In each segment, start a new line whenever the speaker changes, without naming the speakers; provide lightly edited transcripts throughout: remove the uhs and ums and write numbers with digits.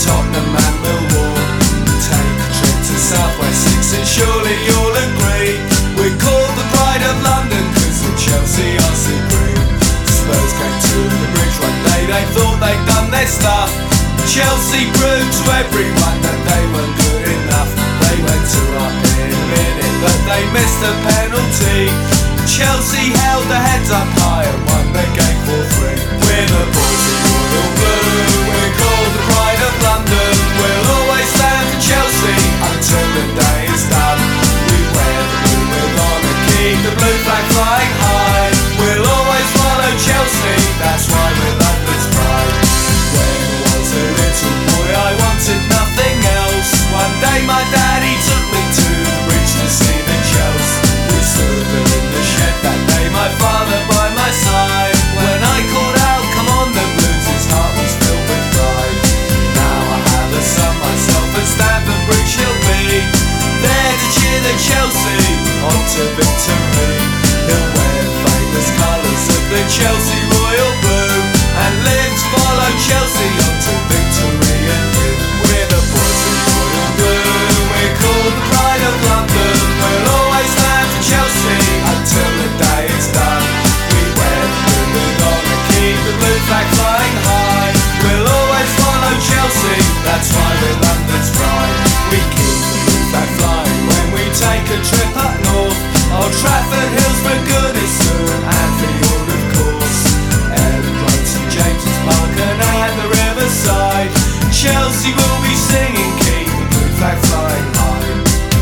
Tottenham and Millwall. Take a trip to South West 6 and surely you'll agree we're called the pride of London cause the Chelsea are so green. Spurs came to the bridge one day, they thought they'd done their stuff. Chelsea proved to everyone that they weren't good enough. They went to up in a minute but they missed a penalty. Chelsea held their heads up high and won the game 4-3. We're the boys in royal blue, we're called the pride of London. We'll always stand for Chelsea until the day is done. We wear the blue with honour, keep the blue flag flying high. We'll always follow Chelsea, that's why we're London's pride. When I was a little boy I wanted nothing else. One day my daddy took me to the bridge to see the Chelsea. We stood there in the shed that day, my father by my side. When I called out, come on the Blues, his heart was filled with pride. Now I have a son myself and Stamford Bridge he'll be there to cheer the Chelsea on to victory. He'll wear famous colours of the Chelsea royal blue and live to follow Chelsea on to victory and you. We're the boys in royal blue, we're called the pride of London. We'll always stand for Chelsea until the day is done. We wear the blue with honour, keep the blue flag flying high. We'll always follow Chelsea, that's why we're London's pride. We keep the blue flag flying when we take a trip up north. Old Trafford, Hillsborough, Goodison, Anfield of course, Ellen Road, St James's Park and at the Riverside. Chelsea will be singing, keep the blue flag flying high.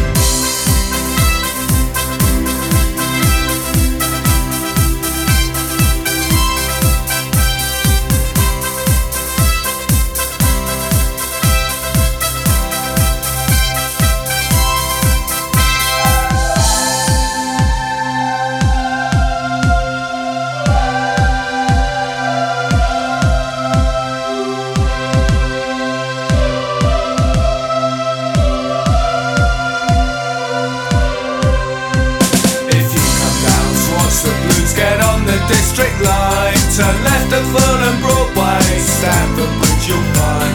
Get on the district line, turn left at Fulham Broadway, Stamford Bridge you'll find